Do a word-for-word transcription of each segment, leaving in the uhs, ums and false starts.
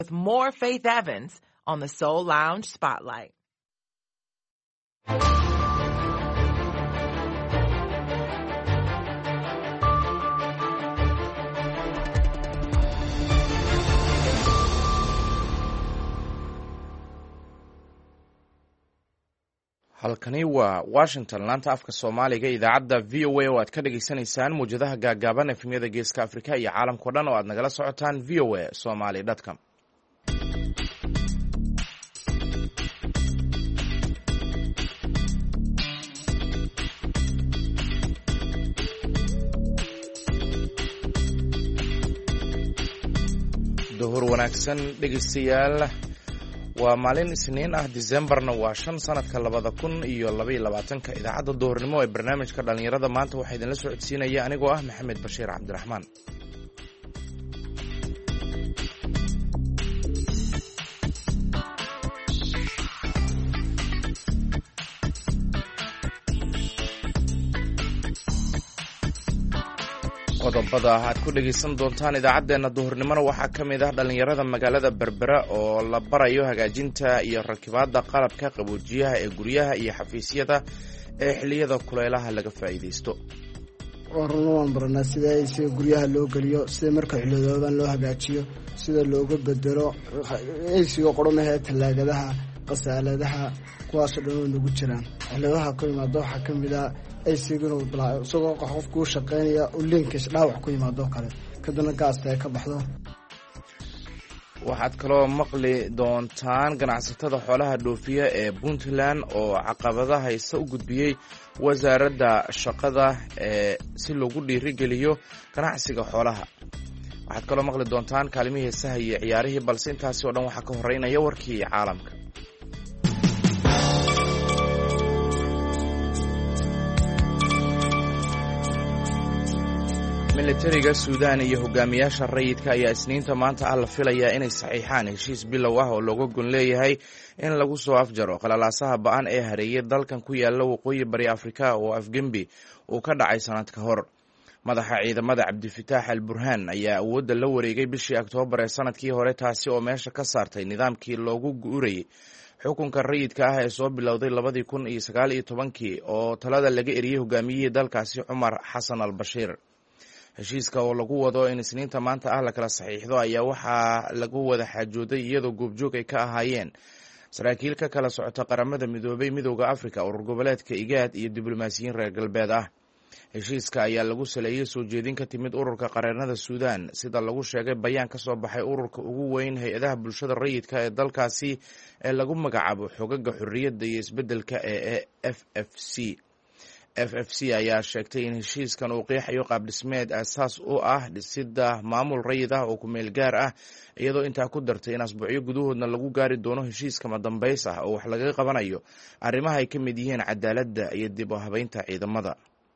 With more Faith Evans on the Soul Lounge Spotlight. halkani waa washington laanta afka soomaaliga idaacadda v o a oo aad ka dhagaysanaysaan mawjadaha gaagaaban efemyada geeska afrika iyo caalamkao dhan oo aad nagala socotaan v o a somaly com. duhur wanaagsan dhegeystayaal, waa maalin isniin ah, disembarna waa shan sanadka labada kun iyo labaiyo labaatanka. idaacadda duhurnimo ee barnaamijka dhallinyarada maanta waxaa idinla soo codsiinaya anigoo ah maxamed bashiir cabdiraxmaan. qodobada aad ku dhegaysan doontaan idaacaddeenna duhurnimona waxaa ka mid ah dhallinyarada magaalada berbera oo la barayo hagaajinta iyo rakibaadda qalabka qaboojiyaha ee guryaha iyo xafiisyada ee xilliyada kulaylaha laga faa'iidaysto. runa waan baranaa sida aysiga guryaha loo geliyo, sida marka xilladoodan loo hagaajiyo, sida looga bedelo aysiga qoromahee tallaagadaha, qasaaladaha, kuwaasoo dhan oo nagu jiraan. xilladaha ku yimaado waxaa ka mid ah aysiganu isagoo qofkuu shaqaynaya u liinkiis dhaawac ku yimaado kale kadibna gaasta ay ka baxdo. waxaad kaloo maqli doontaan ganacsatada xoolaha dhoofiya ee puntland oo caqabada haysta u gudbiyey wasaaradda shaqada ee si loogu dhiirigeliyo ganacsiga xoolaha. waxaad kaloo maqli doontaan kaalimihii heesaha iyo ciyaarihii, balse intaasi oo dhan waxaa ka horeynaya warkii caalamka. militariga suudaan iyo hogaamiyaasha rayidka ayaa isniinta maanta ah la filayaa inay saxiixaan heshiis bilow ah oo looga gon leeyahay in lagu soo afjaro qalalaasaha ba-an ee hareeyay dalkan ku yaala waqooyi bari afrika oo afgembi uu ka dhacay sanad ka hor. madaxa ciidamada cabdifitaax al burhaan ayaa awoodda la wareegay bishii oktoobar ee sanadkii hore, taasi oo meesha ka saartay nidaamkii loogu guurayay xukunka rayidka ah ee soo bilowday labadii kun iyo sagaal iyo tobankii oo talada laga eriyey hogaamiyihii dalkaasi cumar xasan al bashiir. heshiiska oo lagu wado in isniinta maanta ah la kala saxiixdo ayaa waxaa lagu wada xaajooday iyadoo goobjoog ay ka ahaayeen saraakiil ka kala socota qaramada midoobay, midooda afrika, urur goboleedka igaad iyo diblomaasiyiin reer galbeed ah. heshiiska ayaa lagu saleeyey soo jeedin ka timid ururka qareennada suudaan, sida lagu sheegay bayaan ka soo baxay ururka ugu weyn hay-adaha bulshada rayidka ee dalkaasi ee lagu magacaabo xogaga xorriyadda iyo isbeddelka ee f f c. f f c ayaa sheegtay in heshiiskan uu qeexayo qaab dhismeed aasaas u ah dhisidda maamul rayid ah oo ku meel gaar ah, iyadoo intaa ku dartay in asbuucyo gudahoodna lagu gaari doono heshiiska madambays ah oo wax laga qabanayo arrimaha ay ka mid yihiin cadaaladda iyo dib u habeynta ciidamada.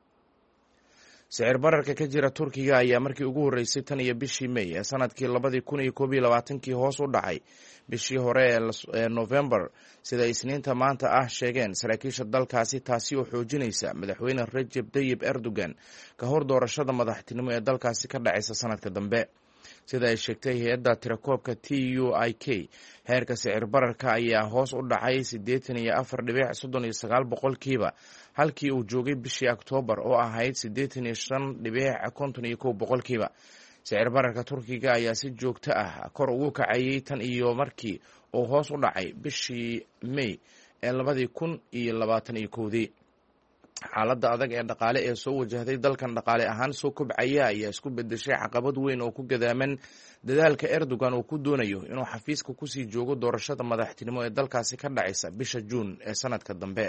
sicir bararka ka jira turkiga ayaa markii ugu horreysay tan iyo bishii may ee sanadkii labadii kun iyo koob iyo labaatankii hoos u dhacay bishii hore ee novembar, sida isniinta maanta ah sheegeen saraakiisha dalkaasi, taasi oo xoojinaysa madaxweyne Recep Tayyip Erdogan ka hor doorashada madaxtinimo ee dalkaasi ka dhacaysa sanadka dambe. sida ay sheegtay hay-adda tirakoobka t u i k, heerka sicir bararka ayaa hoos u dhacay siddeetan iyo afar dhibic soddon iyo sagaal boqolkiiba halkii uu joogay bishii oktoobar oo ahayd siddeetan iyo shan dhibic konton iyo kow boqolkiiba. sicir bararka turkiga ayaa si joogto ah kor ugu kacayay tan iyo markii uu hoos u dhacay bishii may ee labadii kun iyo labaatan iyo kowdii. xaaladda adag ee dhaqaale ee soo wajahday dalkan dhaqaale ahaan soo kobcaya ayaa isku bedeshay caqabad weyn oo ku gadaaman dadaalka Erdogan uu ku doonayo inuu xafiiska kusii joogo doorashada madaxtinimo ee dalkaasi ka dhacaysa bisha juun ee sanadka dambe.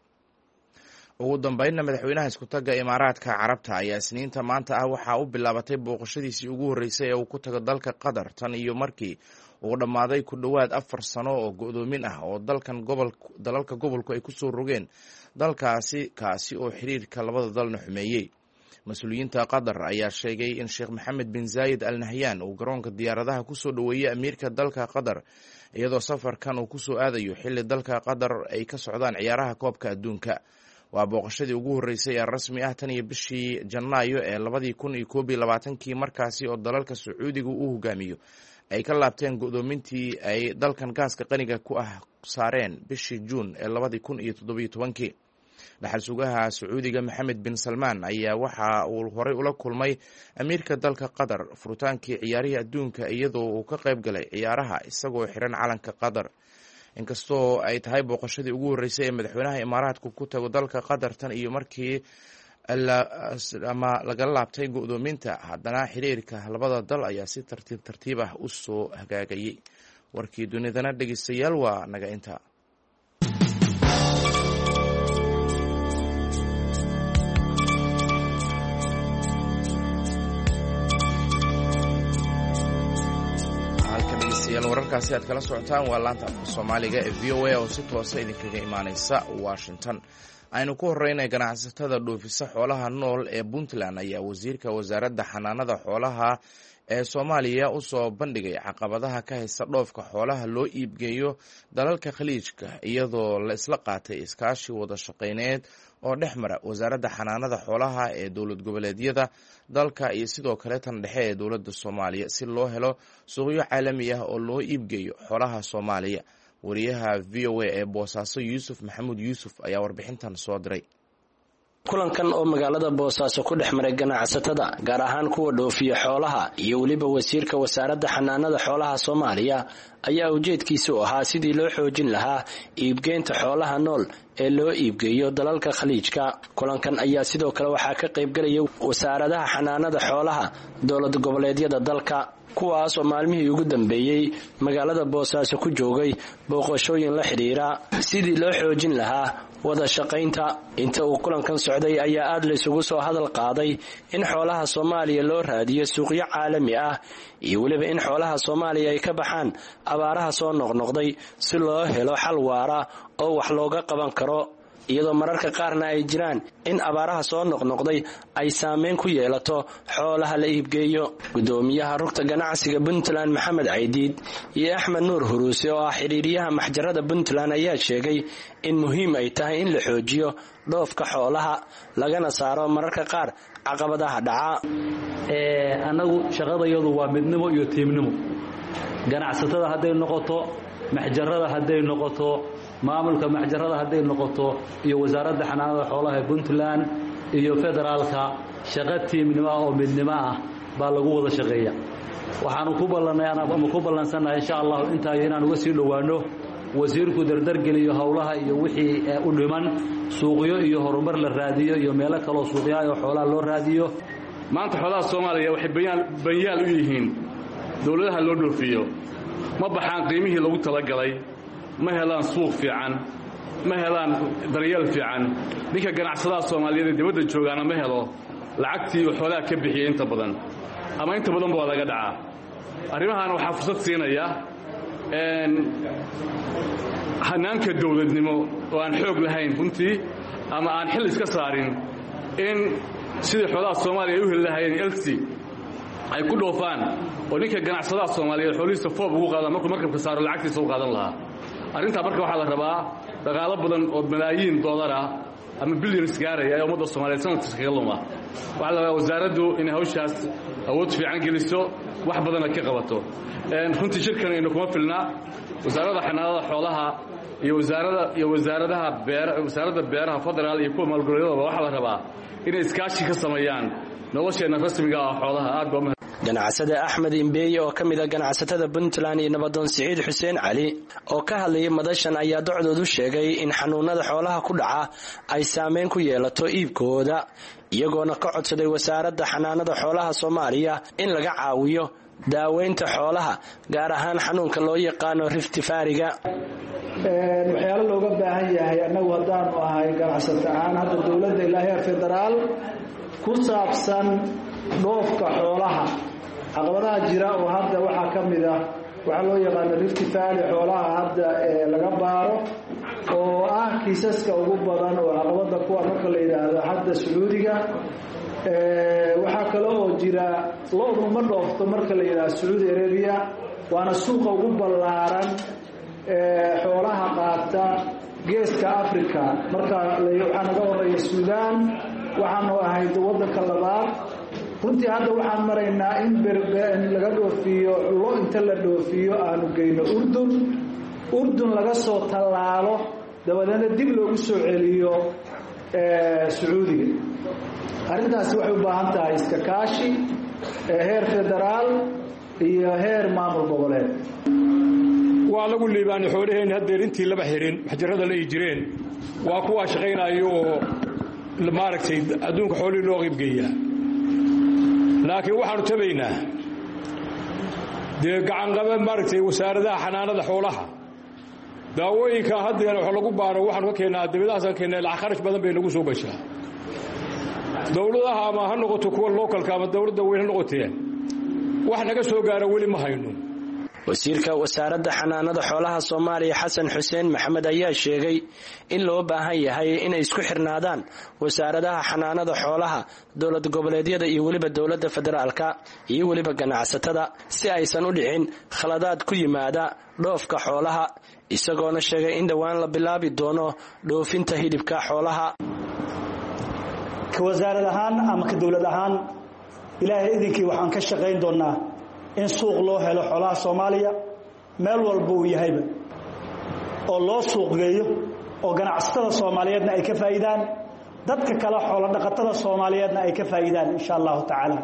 ugu dambeynna madaxweynaha iskutaga imaaraadka carabta ayaa isniinta maanta ah waxaa u bilaabatay booqashadiisii ugu horreysay ee uu ku tago dalka qatar tan iyo markii uu dhammaaday ku dhowaad afar sano oo go'doomin ah oo dalkan gobol dalalka gobolku ay kusoo rogeen dalkaasi kaasi oo xiriirka labada dalna xumeeyey. mas-uuliyiinta qatar ayaa sheegay in sheekh maxamed bin zaayid al nahyan uu garoonka diyaaradaha kusoo dhoweeyey amiirka dalka qatar, iyadoo safarkan uu kusoo aadayo xilli dalka qatar ay ka socdaan ciyaaraha koobka adduunka. waa booqashadii ugu horreysay ee rasmi ah tan iyo bishii janaayo ee labadii kun iyo koob iyo labaatankii, markaasi oo dalalka sacuudiga uu hogaamiyo ay ka laabteen go'doomintii ay dalkan gaaska qaniga ku ah saareen bishii juun ee labadii kun iyo toddobiyo tobankii. dhaxal sugaha Sacuudiga Maxamed bin Salmaan ayaa waxa uu horey ula kulmay amiirka dalka Qatar furutaankii ciyaaraha adduunka iyadoo uu ka qayb galay ciyaaraha isagoo xiran calanka Qatar. inkastoo ay tahay booqashadii ugu horeysay ee madaxweynaha Imaaraadku ku tago dalka Qatar tan iyo markii ama laga laabtay go'doominta, haddana xiriirka labada dal ayaa si tartiib tartiib ah u soo hagaagayay. warkii dunidana dhegeystayaal waa naga inta. wararkaasi aad kala socotaan waa laanta afka Soomaaliga ee V O A oo si toosa idinkaga imaaneysa Washington. aynu ku horeynay ganacsatada dhoofisa xoolaha nool ee Puntland ayaa wasiirka wasaaradda xanaanada xoolaha ee Soomaaliya u soo bandhigay caqabadaha ka haysta dhoofka xoolaha loo iibgeeyo dalalka khaliijka, iyadoo la isla qaatay iskaashi wada shaqeyneed oo dhex mara wasaaradda xanaanada xoolaha ee dowlad goboleedyada dalka iyo sidoo kale tan dhexe ee dowladda Soomaaliya si loo helo suuqyo caalami ah oo loo iibgeeyo xoolaha Soomaaliya. wariyaha V O A ee Boosaaso Yuusuf Maxamuud Yuusuf ayaa warbixintan soo diray. kulankan oo magaalada Boosaaso ku dhex maray ganacsatada gaar ahaan kuwa dhoofiya xoolaha iyo waliba wasiirka wasaaradda xanaanada xoolaha Soomaaliya ayaa ujeedkiisu ahaa sidii loo xoojin lahaa iibgeynta xoolaha nool ee loo iibgeeyo dalalka khaliijka. kulankan ayaa sidoo kale waxaa ka qayb galaya wasaaradaha xanaanada xoolaha dowlad goboleedyada dalka, kuwaas oo maalmihii ugu dambeeyay magaalada Boosaaso ku joogay booqashooyin la xiriira sidii loo xoojin lahaa wada shaqaynta. inta uu kulankan socday ayaa aad la isugu soo hadal qaaday in xoolaha Soomaaliya loo raadiyo suuqyo caalami ah iyo waliba in xoolaha Soomaaliya ay ka baxaan abaaraha soo noqnoqday si loo helo xal waara oo wax looga qaban karo, iyadoo mararka qaarna ay jiraan in abaaraha soo noqnoqday ay saameyn ku yeelato xoolaha la iibgeeyo. gudoomiyaha rugta ganacsiga Puntland Maxamed Caydiid iyo Axmed Nuur Huruuse oo ah xiriiriyaha maxjarada Puntland ayaa sheegay in muhiim ay tahay in la xoojiyo dhoofka xoolaha lagana saaro mararka qaar caqabadaha dhaca. ee anagu shaqadayadu waa midnimo iyo tiimnimo. ganacsatada haday noqoto, maxjarada haday noqoto, maamulka maxjarada haday noqoto iyo wasaaradda xanaanada xoolaha ee Puntland iyo federaalka, shaqo tiimnimo oo midnimo ah baa lagu wada shaqeeya. waxaanu ku ballanay ama ku ballansanahay insha Allah inta inaan uga sii dhawaano wasiirku dardar geliyo hawlaha iyo wixii u dhiman suuqyo iyo horumar la raadiyo iyo meelo kale oo suuqyo iyo xoolaha loo raadiyo. maanta xoolaha Soomaaliya waxay bayaan bayaan u yihiin dawladaha loo dhoofiyo, ma baxaan qiimihii lagu talagalay, ma helaan suuq fiican, ma helaan daryeel fiican. ninka ganacsadaha Soomaaliyeed ee dibadda joogaana ma helo lacagtii uu xoolaha ka bixiyay inta badan ama inta badan baa laga dhacaa. arrimahan waxaa fursad siinaya een hanaanka dawladnimo oo aan xoog lahayn runtii ama aan xil iska saarin in sidii xoolaha Soomaaliya u heli lahaayeen elsi ay ku dhoofaan oo ninka ganacsadaha Soomaaliyeed xoolihiisa foob ugu qaada markuu markabka saaro lacagtiisa u qaadan lahaa. arrinta marka waxaa la rabaa dhaqaale badan oo malaayiin dollar ah ama billions gaaraya ee ummadda Soomaaliyeed sanadkiisa kaga luma. waxaa la rabaa wasaaraddu in hawshaas awood fiican geliso, wax badan ka qabato. een runtii shirkan inuu kuma filna wasaaradda xanaanada xoolaha iyo wasaaradda iyo wasaaradaha beeraha wasaaradda beeraha federaal iyo kuwa maalgeliyadoba waxaa la rabaa inay iskaashi ka sameeyaan nolosheena rasmiga ah xoolaha. aad baa ganacsade Axmed Imbeeye oo kamid ah ganacsatada Puntland iyo Nabadoon Siciid Xuseen Cali oo ka hadlayay madashan ayaa docdoodu sheegay in xanuunada xoolaha ku dhaca ay saameyn ku yeelato iibkooda, iyagoona ka codsaday wasaaradda xanaanada xoolaha Soomaaliya in laga caawiyo daaweynta xoolaha gaar ahaan xanuunka loo yaqaano Rift Valley-ga. een waxyaalo looga baahan yahay anagu hadaan u ahay ganacsato aan hadda dawladda ilaahay federaal ku saabsan dhoofka xoolaha. caqabadaha jira oo hadda waxaa ka mid ah waxa loo yaqaan Rift Valley xoolaha hadda ee laga baaro oo ah kiisaska ugu badan oo caqabada kuwa marka la yiraahdo hadda Sacuudiga. ee waxa kale oo jira loodu ma dhoofto marka la yiraahdo Saudi Arabia, waana suuqa ugu ballaaran ee xoolaha qaata geeska Afrika. marka waxaa naga horeeya Suudaan, waxaanu ahayd waddanka labaad runtii hadda waxaan maraynaa in laga dhoofiyo lo inta la dhoofiyo aanu geyno urdun urdun laga soo tallaalo dabadeedna dib loogu soo celiyo sacuudiga arrintaasi waxay u baahan tahay iska kaashi heer federaal iyo heer maamul goboleed waa lagu liibaanay xoolaheen haddeer intii laba xirin maxjarada la ii jireen waa kuwaa shaqaynayo oo maaragtay adduunka xoolihii loo qiibgeeyaa laakiin waxaanu tabaynaa dee gacanqabe maaragtay wasaaradaha xanaanada xoolaha daawooyinka haddeer wax lagu baaro waxaanu ka keennaa dibadahaasaan keennaa lacag kharash badan bay nagu soo gashaa dowladaha ama ha noqoto kuwa lookalka ama dowladda weyn ha noqotee wax naga soo gaara weli ma hayno wasiirka wasaaradda xanaanada xoolaha Soomaaliya Xasan Xuseen Maxamed ayaa sheegay in loo baahan yahay inay isku xirnaadaan wasaaradaha xanaanada xoolaha dowlad goboleedyada iyo waliba dowladda federaalka iyo waliba ganacsatada si aysan u dhicin khaladaad ku yimaada dhoofka xoolaha isagoona sheegay in dhawaan la bilaabi doono dhoofinta hilibka xoolaha ka wasaarad ahaan ama ka dowlad ahaan ilaahay idinkii waxaan ka shaqayn doonaa in suuq loo helo xoolaha Soomaaliya meel walba uu yahayba oo loo suuq geeyo oo ganacsatada Soomaaliyeedna ay ka faa'iidaan dadka kale xoolo dhaqatada Soomaaliyeedna ay ka faa'iidaan insha Allah taala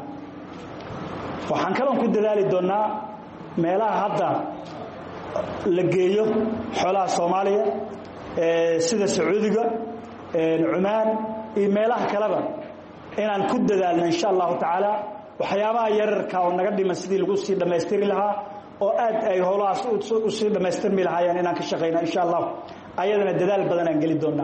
waxaan kaloon ku dadaali doonaa meelaha hadda la geeyo xoolaha Soomaaliya ee sida Sacuudiga ee Cumaan iyo meelaha kaleba inaan ku dadaalno insha Allah taala waxyaabaha yararka oo naga dhiman sidii lagu sii dhameystiri lahaa oo aad ay howlahaas u sii dhameystirmi lahaayeen inaan ka shaqeyno insha Allah ayadana dadaal badan aan gali doonaa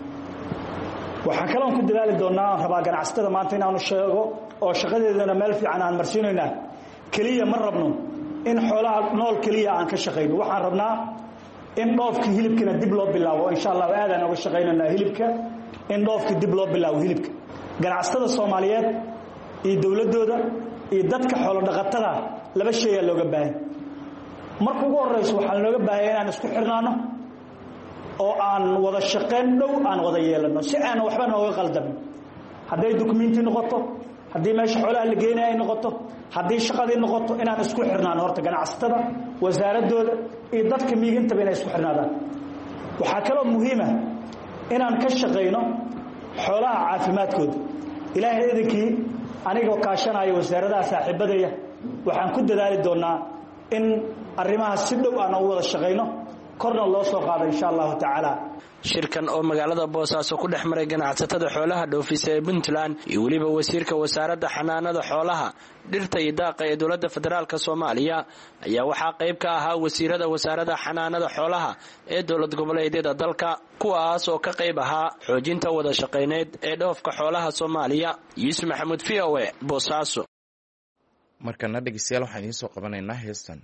waxaan kaloon ku dadaali doonaa rabaa ganacsatada maanta inaanu sheego oo shaqadeedana meel fiican aan marsiinayna kaliya ma rabno in xoolaha nool kaliya aan ka shaqeyno waxaan rabnaa in dhoofka hilibkana dib loo bilaabo insha Allah aad aan uga shaqeynaa hilibka in dhoofka dib loo bilaabo hilibka ganacsatada Soomaaliyeed iyo dawladooda iyo dadka xoolo dhaqatada laba shay ayaa looga baahan marka ugu horeyso waxaan looga baahan inaan isku xirnaano oo aan wada shaqeyn dhow aan wada yeelano si aan waxba nooga qaldamin haday dokumenti noqoto hadii meesha xoolaha la geenay ay noqoto hadii shaqadii noqoto inaan isku xirnaano horta ganacsatada wasaaradooda iyo dadka miiganta inay isku xirnaadaan waxa kale oo muhiim ah inaan ka shaqeyno xoolaha caafimaadkooda ilaahay idinkii aniga kaashanayo wasaaradaha saaxiibadaya waxaan ku dadaali doonaa in arrimaha si dhow aan u wada shaqeyno korna loo soo qaado insha Allah taala shirkan oo magaalada Boosaaso ku dhexmaray ganacsatada xoolaha dhoofisa ee Puntland iyo waliba wasiirka wasaaradda xanaanada xoolaha dhirta iyo daaqa ee dowladda federaalka Soomaaliya ayaa waxa qayb ka ahaa wasiirada wasaaradda xanaanada xoolaha ee dowlad goboleedyada dalka kuwaas oo ka qayb ahaa xoojinta wada shaqeyneed ee dhoofka xoolaha Soomaaliya Yuusuf Maxamuud V O A Boosaaso markana dhageystayaal waxaan idin soo qabanaynaa heestan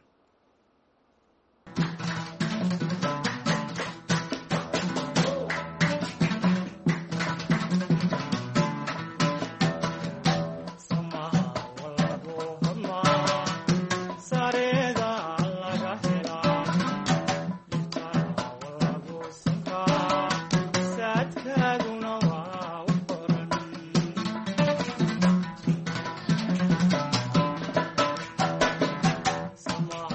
Sama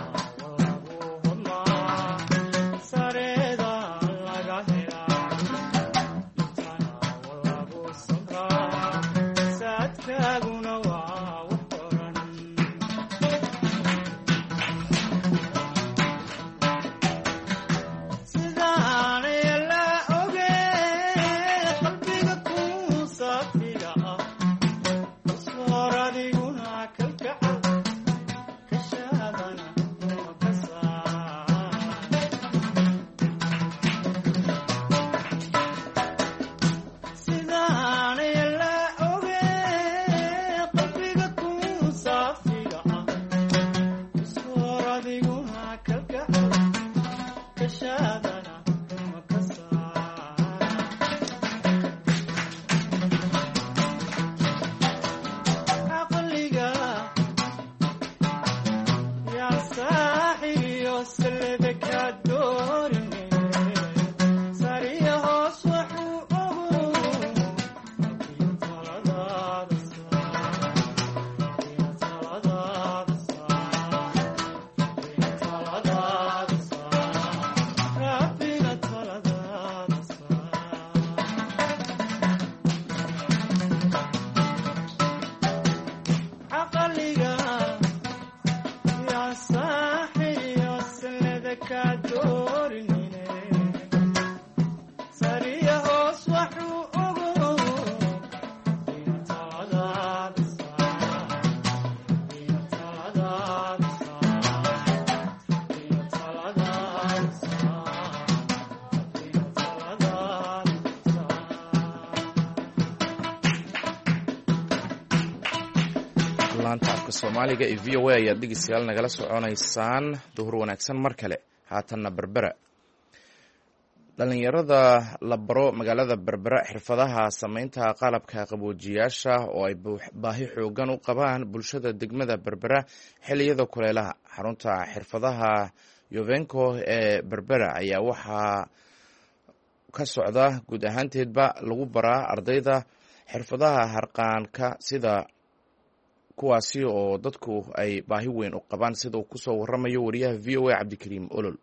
laanta Soomaaliga ee V O A ayaad dhegeystayaal nagala soconaysaan duhur wanaagsan mar kale haatanna Berbera dhalinyarada la baro magaalada Berbera xirfadaha sameynta qalabka qaboojiyaasha oo ay baahi xoogan u qabaan bulshada degmada Berbera xilliyada kuleelaha xarunta xirfadaha Yovenco ee Berbera ayaa waxaa ka socda guud ahaanteedba lagu baraa ardayda xirfadaha harqaanka sida kuwaasi oo dadku ay baahi weyn u qabaan sida uu ku soo waramayo wariyaha V O A Cabdikariim Olol.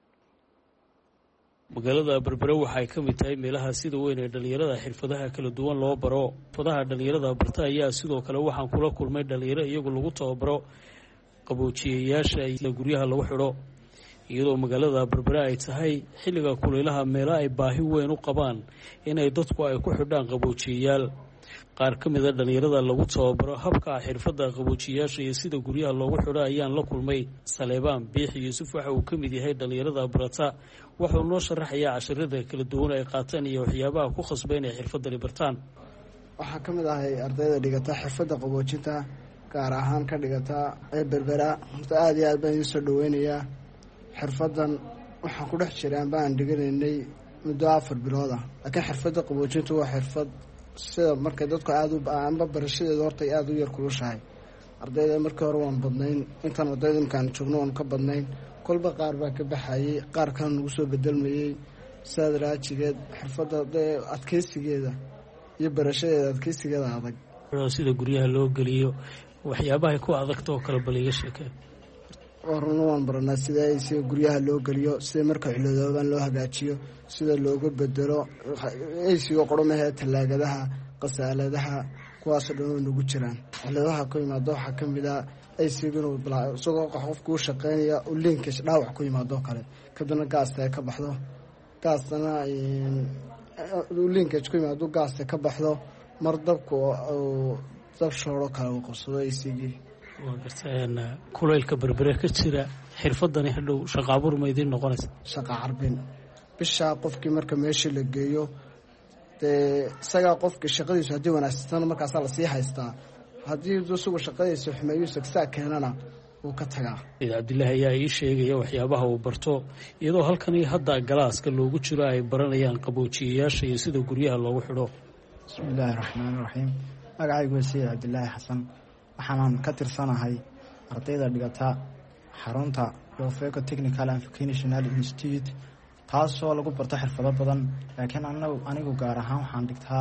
magaalada Berbera waxay ka mid tahay meelaha sida weyn ee dhalinyarada xirfadaha kala duwan loo baro. xirfadaha dhalinyarada barta ayaa sidoo kale waxaan kula kulmay dhalinyaro iyagu lagu tababaro qaboojiyayaasha iyo guryaha lagu xidho, iyadoo magaalada Berbera ay tahay xilliga kuleelaha meelo ay baahi weyn u qabaan inay dadku ay ku xidhaan qaboojiyayaal. qaar ka mid a dhalinyarada lagu tababaro habka xirfadda qaboojiyayaasha iyo sida guryaha loogu xidho ayaan la kulmay. Saleebaan Biixi Yuusuf waxa uu ka mid yahay dhalinyarada barata, wuxuu noo sharaxayaa casharada kala duwan ay qaataan iyo waxyaabaha ku khasbay inay xirfadani bartaan. waxaa ka mid ahay ardayda dhigata xirfadda qaboojinta gaar ahaan ka dhigata ee Berbera. horta aad iyo aad baan idin soo dhaweynayaa. xirfaddan waxaan ku dhex jiraan baan dhiganaynay muddo afar bilood ah, laakiin xirfadda qaboojintu waa xirfad sida markay dadku aada u amba barashadeedu horta aada u yar kulushahay. ardayda markii hore waan badnayn, intaan ardayda imkaan joogno waan ka badnayn, kolba qaar baa ka baxayay, qaar kalena nagu soo bedelmayey. sidaad raajigeed xirfadda dee adkeysigeeda iyo barashadeeda adkeysigeeda adag. sida guryaha loo geliyo waxyaabahay ku adagta oo kale bal iga sheekee. warna waan baranaa sida ay sida guryaha loo geliyo, sida marka ciladooban loo hagaajiyo, sida looga bedelo aysiga qoromahee talaagadaha qasaaladaha kuwaasoo dhan oo nagu jiraan. ciladaha ku yimaado waxaa ka mid ah aysiga inuu isagoo qofku u shaqeynaya u linkage dhaawac ku yimaado kale, kadibna gaasta ay ka baxdo, gaastana linkage ku yimaado gaasta ka baxdo, mar dabku dab shooro kale uu qabsado aysigii. waa gartaan kulaylka Berbera ka jira xirfadani hadhow shaqo abuur ma idin noqonaysa? shaqo carbin bishaa qofkii marka meeshii la geeyo dee isagaa qofkii shaqadiisu haddii wanaagsantan markaasaa lasii haystaa, haddii isugu shaqadiisa xumeeyu sagsaa keenana wuu ka tagaa. Cabdilaahi ayaa ii sheegaya waxyaabaha uu barto, iyadoo halkani hadda galaaska loogu jiro ay baranayaan qaboojiyayaasha iyo sida guryaha loogu xidho. bismillaahi raxmaani raxiim. magacaygu waa Sayid Cabdilaahi Xasan, waxaan ka tirsanahay ardayda dhigata xarunta Yovenco Technical and Vocational Institute, taasoo lagu barto xirfado badan, laakiin anagu anigu gaar ahaan waxaan dhigtaa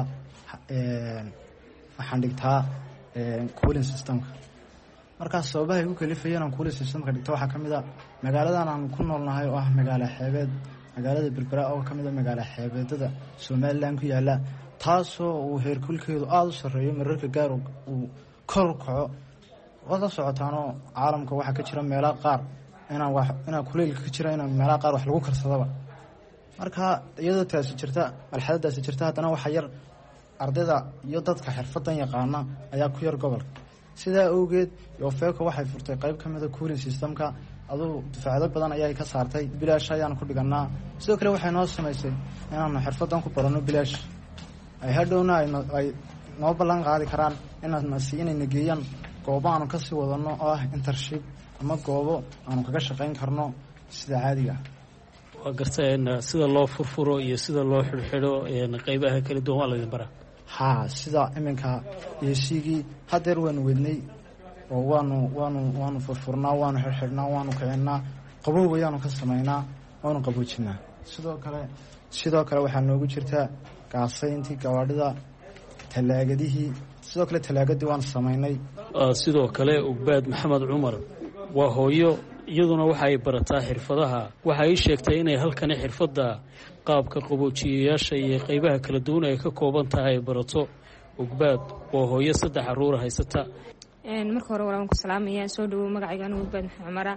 waxaan dhigtaa cooling systemka. markaas sababaha igu kalifayeen aan cooling systemka dhigto waxaa ka mid ah magaaladan aan ku noolnahay oo ah magaalo xeebeed, magaalada Berbera oo ka mid ah magaalo xeebeedada Somaliland ku yaala, taasoo uu heerkulkeedu aada u sarreeyo, mararka gaar uu kor kaco. wada socotaanoo caalamka waxaa ka jira meelaha qaar inaan wax inaan kuleylka ka jira inaan meelaha qaar wax lagu karsadaba. marka iyadoo taasi jirta marxaladaasi jirta, haddana waxa yar ardayda iyo dadka xirfadan yaqaana ayaa ku yar gobolka. sidaa awgeed Yovenco waxay furtay qayb ka mid ah cooling systemka, aduu dufacado badan ayay ka saartay, bilaash ayaan ku dhiganaa. sidoo kale waxay noo samaysay inaanu xirfadan ku barano bilaash, ay hadhowna ay noo ballan qaadi karaan inaan si inayna geeyaan goobo aanu kasii wadano oo ah internship ama goobo aanu kaga shaqayn karno sida caadiga. waa gartaan sida loo furfuro iyo sida loo xidhxidho qaybaha kala duwan waa laydin baraa? haa, sida iminka eesigii hadeer waanu wednay oo waanu waanu waanu furfurnaa, waanu xidhxidhnaa, waanu kicinaa, qabow ayaanu ka samaynaa, waanu qaboojinaa. sidoo kale sidoo kale waxaa noogu jirta gaasayntii gawaadhida, talaagadihii, sidoo kale talaagadii waan samaynay. sidoo kale Ugbaad Maxamed Cumar waa hooyo, iyaduna waxa ay barataa xirfadaha. waxa ay sheegtay inay halkani xirfadda qaabka qaboojiyayaasha iyo qaybaha kala duwan ay ka kooban tahay ay barato. Ugbaad waa hooyo saddex caruur haysata. marka hore waan ku salaamayaa, soo dhawow. magacayga anigu Ugbaad Maxamed Cumar.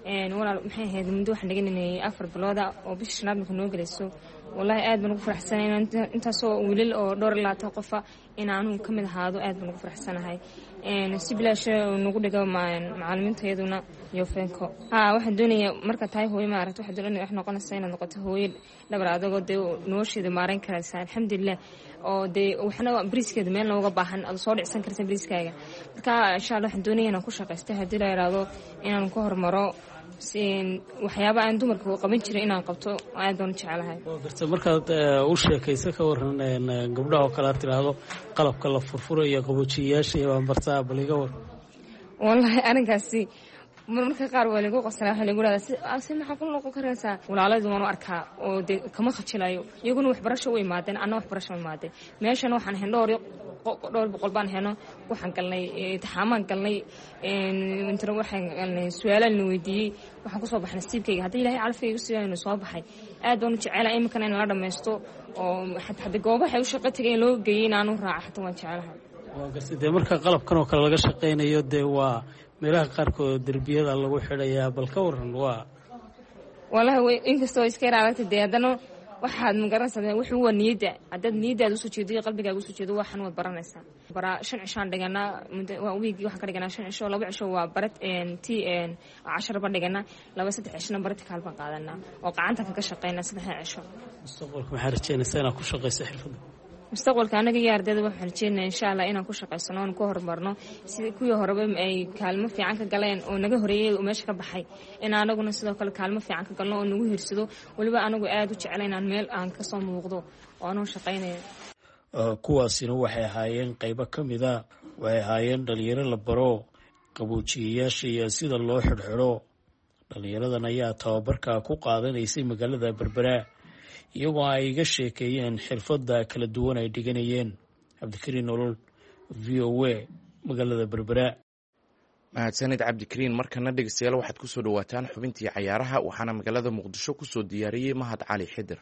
walaal maxay ahayd muddo waxaan dhiganay afar bilooda oo bishii shanaad marka noo gelayso wallahi aad baan ugu faraxsanahay intaasoo wiilal oo dhowr iyo labaatan qofa in aanu ka mid ahaado aad baan ugu faraxsanahay si bilaash nagu dhigo macalimiintayaduna iyo feenko haa waxaan doonayaa marka tahay hooyo maaragta waxaan doonaya wax noqonaysa inaad noqoto hooyo dhabar adagoo dee nolosheeda maareyn karaysa alxamdulilah oo dee waxna bariiskeeda meel nooga baahan aad soo dhicsan karta bariiskaaga marka insha allah waxaan doonaya inaan ku shaqaysto haddii la yidhaahdo inaan ku hormaro waxyaaba aan dumarka qaban jiray inaan qabto aad baan u jecelahay markaad u sheekaysa ka waran gabdhaha oo kale aad tiraahdo qalabka la furfuro iyo qaboojiyayaasha iyo bartaa bal iga war wallahi arrinkaasi marmarka qaar waa lagu qoslaa waxa lagu yiraahdaa si maxaa ku noqon karaysaa walaaladu waan u arkaa oo de kama khajilayo iyaguna waxbarasho u imaadeen anna waxbarasho u imaadeen meeshana waxaan hendhoor dhowr boqol baan heno waxaan galnay imtixaamaan galnay inta waxaan galnay su'aalaan la weydiiyey waxaan ku soo baxnay nasiibkayga haddii ilaahay calafkayga u siiyay inuu soo baxay aad baan u jecelahay iminkan in la dhammaysto oo hadda goobaha u shaqo tagay loo geeyay inaanu raaco xataa waan jecelahay waa gartay dee marka qalabkan oo kale laga shaqaynayo dee waa meelaha qaarkood derbiyada lagu xidhayaa bal ka waran waa wallahi inkastoo iska yaraaagta dee haddana waxaad magaranaysaa wuxuu waa niyadda haddaad niyaddaada usoo jeedo iyo qalbigaaga usoo jeedo waxan waad baranaysaa baraa shan cishaan dhiganaa waa wiigii waxaan ka dhiganaa shan cisho laba cisho waa barad ti cashar baan dhiganaa laba saddex cishona baraticaal baan qaadanaa oo gacanta kaga shaqaynaa saddexda cisho mustaqbalka maxaa rajeynaysaa inaad ku shaqayso xirfadda mustaqbalka anaga iyo ardayda waxaan rajeynaa insha allah inaan ku shaqaysano oon ku horumarno sidii kuwii horeba ay kaalmo fiican ka galeen oo naga horeeyey oo meesha ka baxay in anaguna sidoo kale kaalmo fiican ka galno oo nagu hirsado weliba anagu aad u jeclay inaan meel aan ka soo muuqdo oo anoo shaqaynaya kuwaasina waxay ahaayeen qaybo ka mida waxay ahaayeen dhalinyaro la baro qaboojiyayaasha iyo sida loo xidhxidho dhalinyaradan ayaa tababarka ku qaadanaysay magaalada Berbera iyagoo ay iga sheekeeyeen xirfadda kala duwan ay dhiganayeen cabdikariin nolol v o a magaalada Berbera mahadsanid cabdikariin markana dhegeystayaal waxaad ku soo dhawaataan xubintii cayaaraha waxaana magaalada muqdisho ku soo diyaariyey mahad cali xidir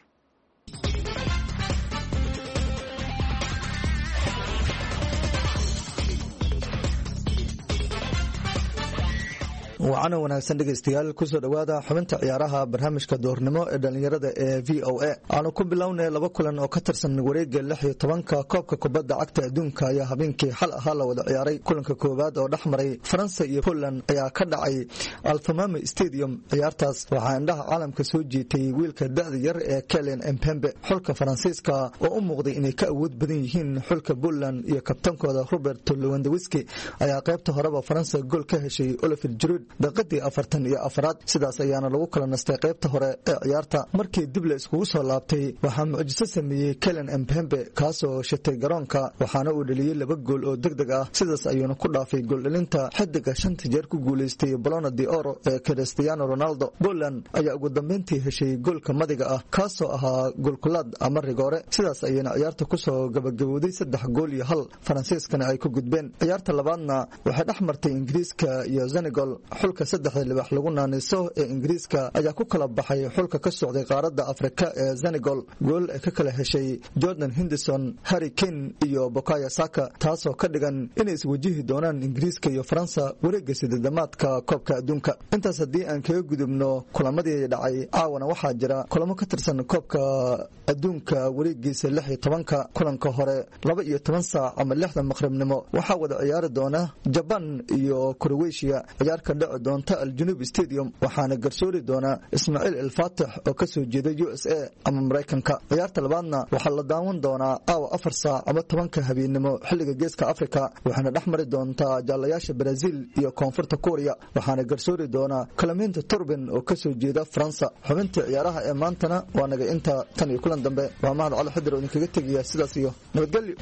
wacana wanaagsan dhegeystayaal kusoo dhawaada xubinta ciyaaraha barnaamijka doornimo ee dhalinyarada ee v o a aanu ku bilownay laba kulan oo ka tirsan wareega lix iyo tobanka koobka kubadda cagta adduunka ayaa habeenkii xal ahaa la wada ciyaaray kulanka koowaad oo dhex maray faransa iyo poland ayaa ka dhacay altamame stadium ciyaartaas waxaa indhaha caalamka soo jiitay wiilka da'da yar ee Kylian Mbappe xulka faransiiska oo u muuqday inay ka awood badan yihiin xulka Poland iyo kabtankooda Robert Lewandowski ayaa qaybta horeba Faransa gool ka heshay Olivier Giroud daqiiqadii afartan iyo afraad sidaas ayaana lagu kala nastay qaybta hore ee ciyaarta markii dib la iskugu soo laabtay waxaa mucjiso sameeyey Kylian Mbappe kaasoo shatay garoonka waxaana uu dhaliyay laba gool oo degdeg ah sidaas ayuuna ku dhaafay gool dhalinta xidiga shanta jeer ku guuleystay Ballon d'Or ee Cristiano Ronaldo. Poland ayaa ugu dambeyntii heshay goolka madiga ah kaasoo ahaa goolkulaad ama rigoore sidaas ayayna ciyaarta kusoo gabagabowday saddex gool iyo hal Faransiiskana ay ku gudbeen. ciyaarta labaadna waxay dhex martay Ingiriiska iyo Senegal xulka saddexda libax lagu naaniso ee Ingiriiska ayaa ku kala baxay xulka ka socday qaaradda Afrika ee Senegal gool ay ka kala heshay Jordan Henderson, Harry Kane iyo Bukayo Saka taasoo ka dhigan inay iswajihi doonaan Ingiriiska iyo Faransa wareegga sideedamaadka koobka adduunka. intaas haddii aan kaga gudubno kulamadii dhacay caawana waxaa jira kulamo ka tirsan koobka adduunka wareeggiisa lix iyo tobanka kulanka hore laba iyo toban saac ama lixda maqribnimo waxaa wada ciyaari doona Japan iyo Croatia ciyaar ka dhici doonta Al-Junub Stadium waxaana garsoori doona Ismaaciil El-Fatix oo ka soo jeeda U S A ama Mareykanka. ciyaarta labaadna waxaa la daawan doonaa caawa afar saac ama tobanka habeenimo xilliga geeska Afrika waxaana dhex mari doontaa jaalayaasha Brazil iyo Koonfurta Korea waxaana garsoori doona Clement Turbin oo ka soo jeeda Faransa. xubinta ciyaaraha ee maantana waa naga inta tan iyo kulan dambe waa mahad cali xidir oo idinkaga tegaya sidaas iyo nabadgelyo.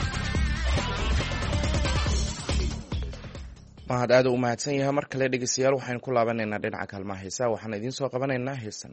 mahad aad u mahadsan yahay mar kale dhegeystayaal waxaynu ku laabanaynaa dhinaca kaalmaha heesaha waxaan idiin soo qabanaynaa heesan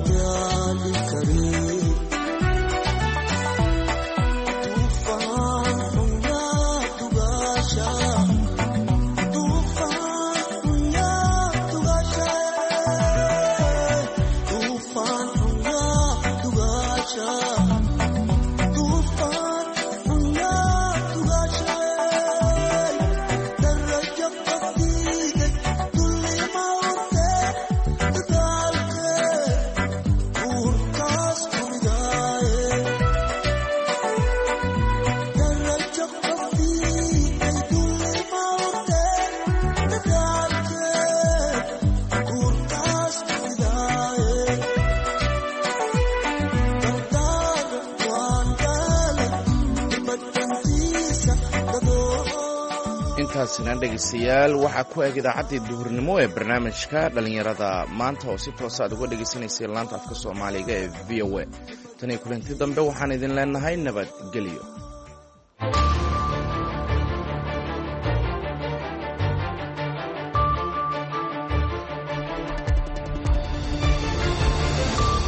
intaasina dhegeystayaal waxaa ku eg idaacaddii duhurnimo ee barnaamijka dhallinyarada maanta oo si toos aad uga dhegaysanaysay laanta afka soomaaliga ee v o a tan iyo kulanti dambe waxaan idin leenahay nabadgelyo.